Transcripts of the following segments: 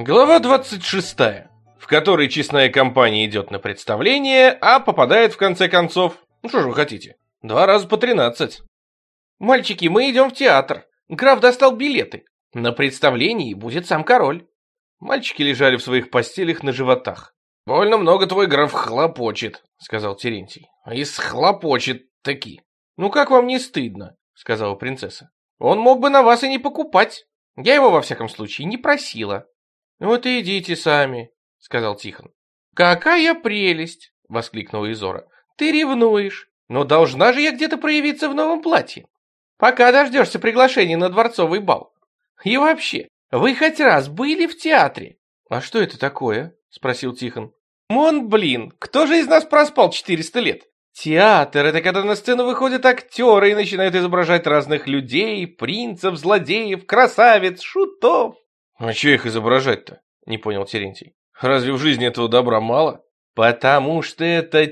Глава 26, в которой честная компания идет на представление, а попадает в конце концов, ну что же вы хотите, 2 раза по 13. Мальчики, мы идем в театр. Граф достал билеты. На представлении будет сам король. Мальчики лежали в своих постелях на животах. «Больно много твой граф хлопочет», — сказал Терентий. «И схлопочет таки». «Ну как вам не стыдно?» — сказала принцесса. «Он мог бы на вас и не покупать. Я его, во всяком случае, не просила». «Вот и идите сами», — сказал Тихон. «Какая прелесть!» — воскликнула Изора. «Ты ревнуешь, но должна же я где-то проявиться в новом платье. Пока дождешься приглашения на дворцовый бал. И вообще, вы хоть раз были в театре?» «А что это такое?» — спросил Тихон. «Блин, кто же из нас проспал 400 лет? Театр — это когда на сцену выходят актеры и начинают изображать разных людей, принцев, злодеев, красавиц, шутов». «А что их изображать-то?» — не понял Терентий. «Разве в жизни этого добра мало?» «Потому что это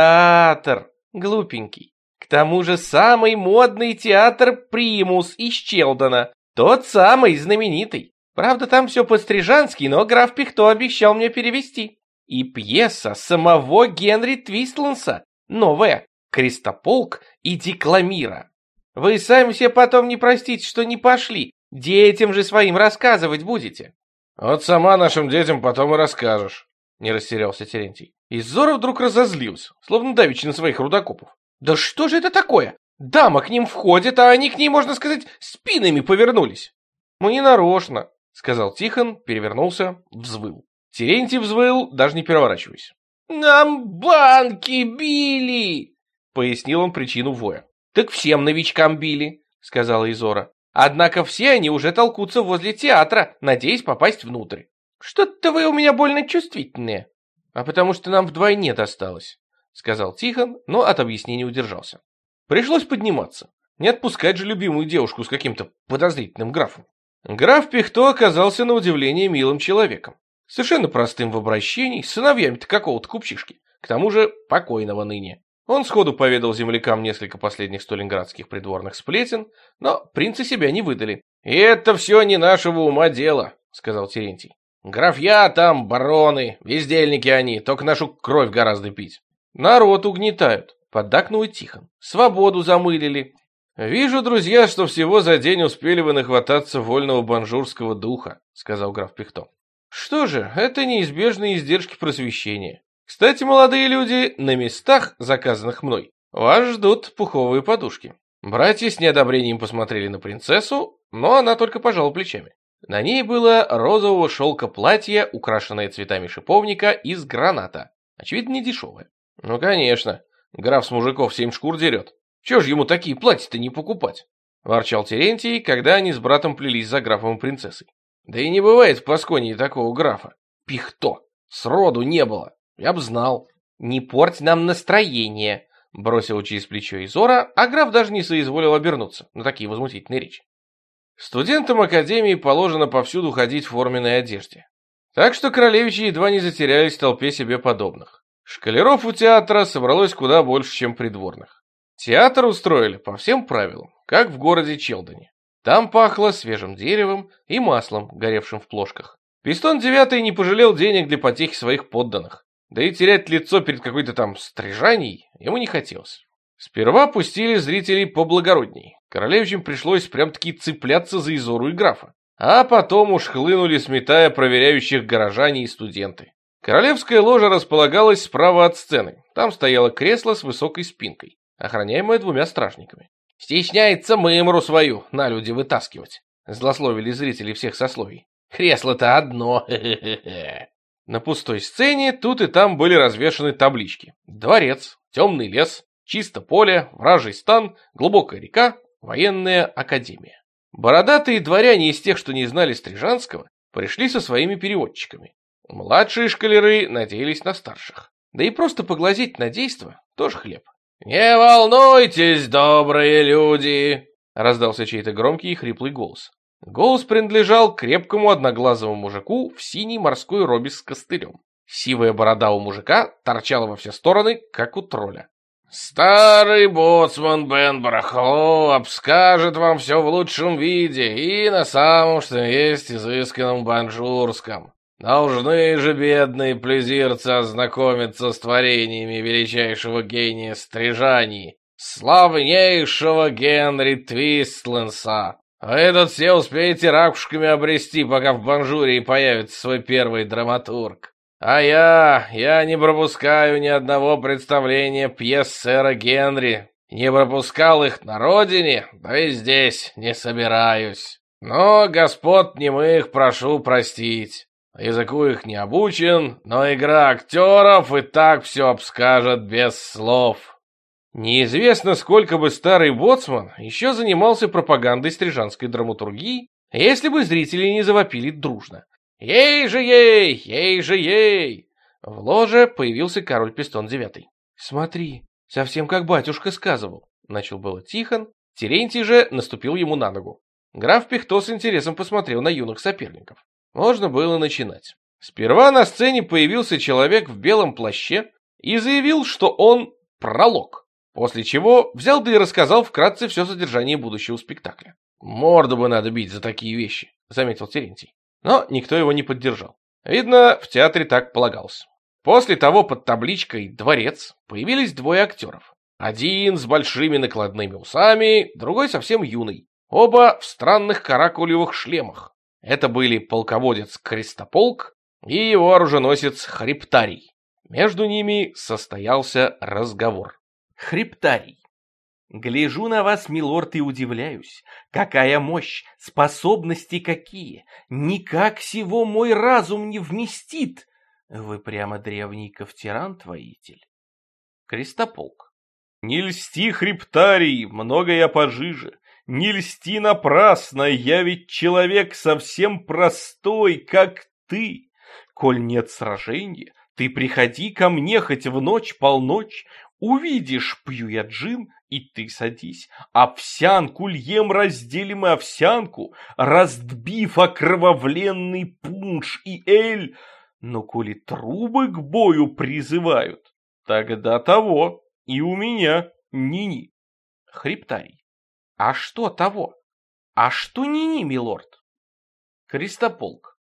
театр, глупенький. К тому же самый модный театр Примус из Челдона. Тот самый знаменитый. Правда, там все по-стрижански, но граф Пихто обещал мне перевести. И пьеса самого Генри Твистланса. Новая. Крестополк и Декламира. Вы сами себе потом не простите, что не пошли. Детям же своим рассказывать будете». «Вот сама нашим детям потом и расскажешь», — не растерялся Терентий. Изора вдруг разозлился, словно давеча на своих рудокопов. «Да что же это такое? Дама к ним входит, а они к ней, можно сказать, спинами повернулись». «Мы не нарочно», — сказал Тихон, перевернулся, взвыл. Терентий взвыл, даже не переворачиваясь. «Нам банки били!» — пояснил он причину воя. «Так всем новичкам били», — сказала Изора. «Однако все они уже толкутся возле театра, надеясь попасть внутрь. Что-то вы у меня больно чувствительные». «А потому что нам вдвойне досталось», — сказал Тихон, но от объяснений удержался. Пришлось подниматься. Не отпускать же любимую девушку с каким-то подозрительным графом. Граф Пихто оказался на удивление милым человеком. Совершенно простым в обращении, с сыновьями-то какого-то купчишки, к тому же покойного ныне. Он сходу поведал землякам несколько последних сталинградских придворных сплетен, но принцы себя не выдали. «И это все не нашего ума дело», — сказал Терентий. «Графья там, бароны, вездельники они, только нашу кровь гораздо пить». «Народ угнетают», — поддакнул Тихон. «Свободу замылили». «Вижу, друзья, что всего за день успели вы нахвататься вольного банжурского духа», — сказал граф Пихто. «Что же, это неизбежные издержки просвещения. Кстати, молодые люди, на местах, заказанных мной, вас ждут пуховые подушки». Братья с неодобрением посмотрели на принцессу, но она только пожала плечами. На ней было розового шелка платье, украшенное цветами шиповника из граната. Очевидно, не дешевое. «Ну, конечно, граф с мужиков 7 шкур дерет. Чего ж ему такие платья-то не покупать?» — ворчал Терентий, когда они с братом плелись за графом и принцессой. «Да и не бывает в Пасконии такого графа. Пихто. Сроду не было. Я б знал». «Не порть нам настроение», — бросил через плечо Изора, а граф даже не соизволил обернуться на такие возмутительные речи. Студентам академии положено повсюду ходить в форменной одежде. Так что королевичи едва не затерялись в толпе себе подобных. Школяров у театра собралось куда больше, чем придворных. Театр устроили по всем правилам, как в городе Челдоне. Там пахло свежим деревом и маслом, горевшим в плошках. Пистон девятый не пожалел денег для потехи своих подданных. Да и терять лицо перед какой-то там стрижаней ему не хотелось. Сперва пустили зрителей поблагородней. Королевичам пришлось прям-таки цепляться за Изору и графа. А потом уж хлынули, сметая проверяющих горожане и студенты. Королевская ложа располагалась справа от сцены. Там стояло кресло с высокой спинкой, охраняемое 2 стражниками. «Стесняется мымру свою на люди вытаскивать», — злословили зрители всех сословий. «Кресло-то одно, хе-хе-хе». На пустой сцене тут и там были развешаны таблички. Дворец, темный лес, чисто поле, вражий стан, глубокая река, военная академия. Бородатые дворяне из тех, что не знали Стрижанского, пришли со своими переводчиками. Младшие школяры надеялись на старших. Да и просто поглазеть на действо тоже хлеб. «Не волнуйтесь, добрые люди!» — раздался чей-то громкий и хриплый голос. Голос принадлежал крепкому одноглазому мужику в синей морской робе с костылем. Сивая борода у мужика торчала во все стороны, как у тролля. «Старый боцман Бен Барахло обскажет вам все в лучшем виде и на самом, что есть, изысканном банжурском», Должны же бедные плезирцы ознакомиться с творениями величайшего гения стрижаний, славнейшего Генри Твистленса. Вы тут все успеете ракушками обрести, пока в Банжурии появится свой первый драматург. А я не пропускаю ни одного представления пьес сэра Генри. Не пропускал их на родине, да и здесь не собираюсь. Но господ немых прошу простить. Языку их не обучен, но игра актеров и так все обскажет без слов. Неизвестно, сколько бы старый боцман еще занимался пропагандой стрижанской драматургии, если бы зрители не завопили дружно. «Ей же ей! Ей же ей!» В ложе появился король Пистон IX. «Смотри, совсем как батюшка сказывал», — начал было Тихон. Терентий же наступил ему на ногу. Граф Пихто с интересом посмотрел на юных соперников. Можно было начинать. Сперва на сцене появился человек в белом плаще и заявил, что он пролог, после чего взял да и рассказал вкратце все содержание будущего спектакля. «Морду бы надо бить за такие вещи», — заметил Терентий. Но никто его не поддержал. Видно, в театре так полагалось. После того под табличкой «Дворец» появились двое актеров. Один с большими накладными усами, другой совсем юный. Оба в странных каракулевых шлемах. Это были полководец Крестополк и его оруженосец Хриптарий. Между ними состоялся разговор. Хриптарий. Гляжу на вас, милорд, и удивляюсь. Какая мощь, способности какие! Никак сего мой разум не вместит. Вы прямо древний ковтирант-воитель. Крестополк. Не льсти, Хриптарий, много я пожиже. Не льсти напрасно, я ведь человек совсем простой, как ты. Коль нет сражения, ты приходи ко мне хоть в ночь-полночь. Увидишь, пью я джин, и ты садись. Овсянку льем, разделим и овсянку, раздбив окровавленный пунш и эль. Но коли трубы к бою призывают, тогда того и у меня ни-ни. Хриптарий. А что того? А что ни-ни, милорд? Крестополк.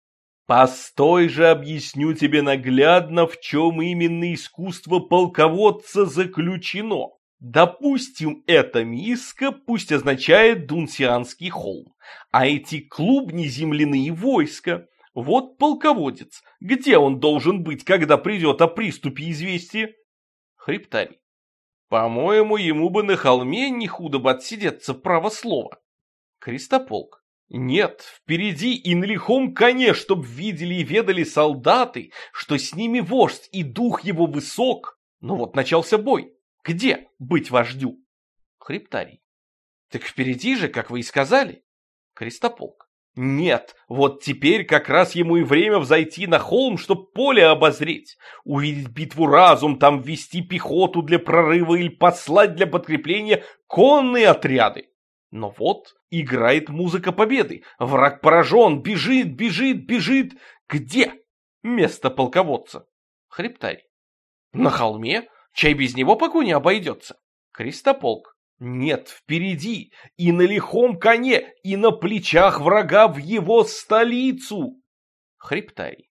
Постой же, объясню тебе наглядно, в чем именно искусство полководца заключено. Допустим, эта миска пусть означает Дунсианский холм, а эти клубни земляные войска. Вот полководец. Где он должен быть, когда придет о приступе известия? Хриптарий. По-моему, ему бы на холме не худо бы отсидеться, право слово. Крестополк. Нет, впереди и на лихом коне, чтоб видели и ведали солдаты, что с ними вождь и дух его высок. Ну вот начался бой. Где быть вождю? Хриптарий. Так впереди же, как вы и сказали. Крестополк. Нет, вот теперь как раз ему и время взойти на холм, чтоб поле обозреть, увидеть битву разум, там ввести пехоту для прорыва или послать для подкрепления конные отряды. Но вот играет музыка победы, враг поражен, бежит, бежит, бежит. Где место полководца? Хриптарий. На холме? Чай без него поку не обойдется. Крестополк. Нет, впереди, и на лихом коне, и на плечах врага в его столицу. Хриптарий.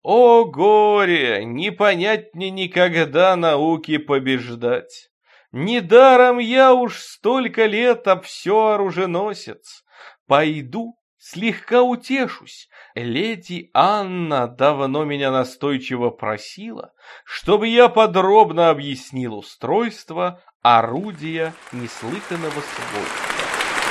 О горе, не понять мне никогда науки побеждать. Недаром я уж столько лет об все оруженосец. Пойду, слегка утешусь. Леди Анна давно меня настойчиво просила, чтобы я подробно объяснил устройство орудия неслыханного свойства.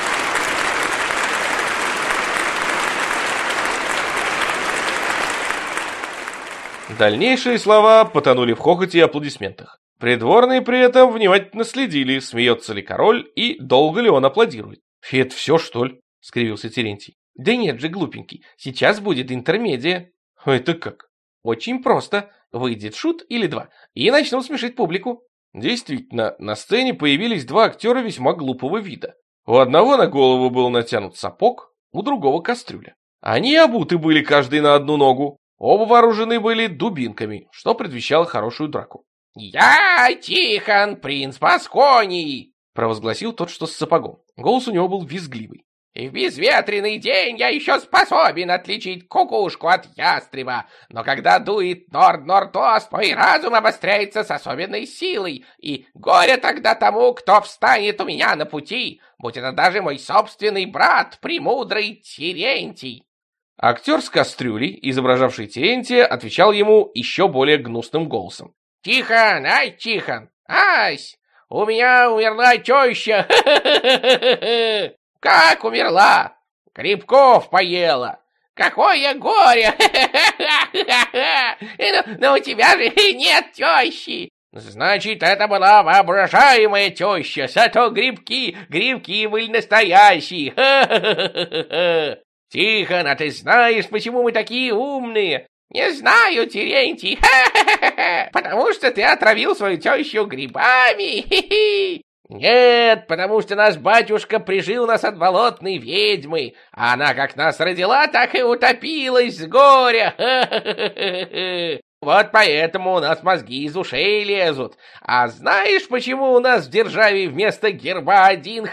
Дальнейшие слова потонули в хохоте и аплодисментах. Придворные при этом внимательно следили, смеется ли король и долго ли он аплодирует. «Это все, что ли?» — скривился Терентий. «Да нет же, глупенький, сейчас будет интермедия». «Это как?» «Очень просто. Выйдет шут или два, и начнут смешить публику». Действительно, на сцене появились два актера весьма глупого вида. У одного на голову был натянут сапог, у другого кастрюля. Они обуты были каждый на одну ногу. Оба вооружены были дубинками, что предвещало хорошую драку. «Я Тихон, принц Басконии!» — провозгласил тот, что с сапогом. Голос у него был визгливый. И в безветренный день я еще способен отличить кукушку от ястреба. Но когда дует норд-норд-ост, мой разум обостряется с особенной силой. И горе тогда тому, кто встанет у меня на пути, будь это даже мой собственный брат, премудрый Терентий. Актер с кастрюлей, изображавший Терентия, отвечал ему еще более гнусным голосом. Тихон, ай, Тихон, ась, у меня умерла теща. Как умерла? Грибков поела. Какое горе! Но у тебя же нет тещи. Значит, это была воображаемая теща, зато грибки были настоящие. Тихон, а ты знаешь, почему мы такие умные? Не знаю, Терентий, потому что ты отравил свою тещу грибами. Нет, потому что наш батюшка прижил нас от болотной ведьмы, а она как нас родила, так и утопилась с горя. Вот поэтому у нас мозги из ушей лезут. А знаешь, почему у нас в державе вместо герба один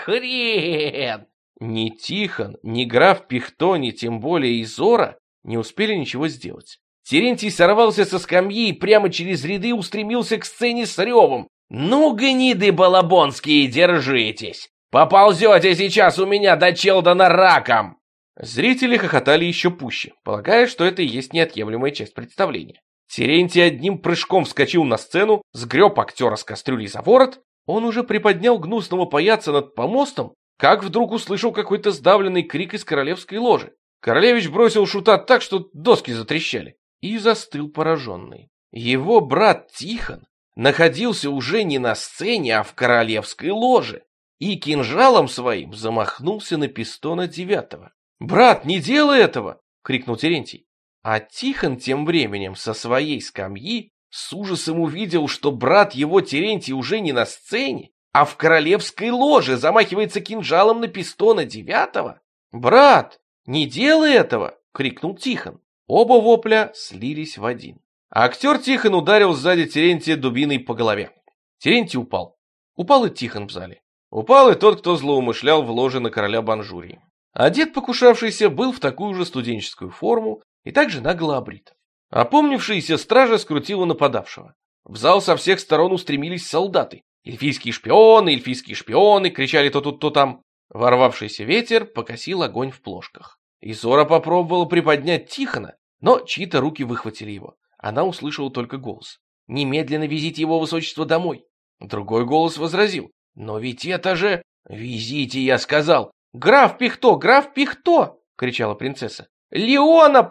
хрен? Ни Тихон, ни граф Пихто, ни тем более Изора не успели ничего сделать. Терентий сорвался со скамьи и прямо через ряды устремился к сцене с ревом. «Ну, гниды балабонские, держитесь! Поползете сейчас у меня до Челдона раком!» Зрители хохотали еще пуще, полагая, что это и есть неотъемлемая часть представления. Терентий одним прыжком вскочил на сцену, сгреб актера с кастрюлей за ворот. Он уже приподнял гнусного паяца над помостом, как вдруг услышал какой-то сдавленный крик из королевской ложи. Королевич бросил шута так, что доски затрещали, и застыл пораженный. Его брат Тихон находился уже не на сцене, а в королевской ложе, и кинжалом своим замахнулся на Пистона Девятого. «Брат, не делай этого!» — крикнул Терентий. А Тихон тем временем со своей скамьи с ужасом увидел, что брат его Терентий уже не на сцене, а в королевской ложе замахивается кинжалом на Пистона Девятого. «Брат, не делай этого!» — крикнул Тихон. Оба вопля слились в один. А актер Тихон ударил сзади Терентия дубиной по голове. Терентий упал. Упал и Тихон в зале. Упал и тот, кто злоумышлял в ложе на короля Банжурии. А дед, покушавшийся, был в такую же студенческую форму и также нагло обрит. Опомнившаяся стража скрутила нападавшего. В зал со всех сторон устремились солдаты. «Эльфийские шпионы!» — кричали то тут, то там. Ворвавшийся ветер покосил огонь в плошках. Изора попробовала приподнять Тихона, но чьи-то руки выхватили его. Она услышала только голос. «Немедленно везите его высочество домой!» Другой голос возразил. «Но ведь это же...» «Везите, я сказал!» «Граф Пихто! Граф Пихто!» — кричала принцесса. «Леона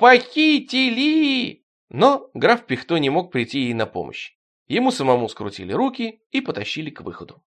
похитили!» Но граф Пихто не мог прийти ей на помощь. Ему самому скрутили руки и потащили к выходу.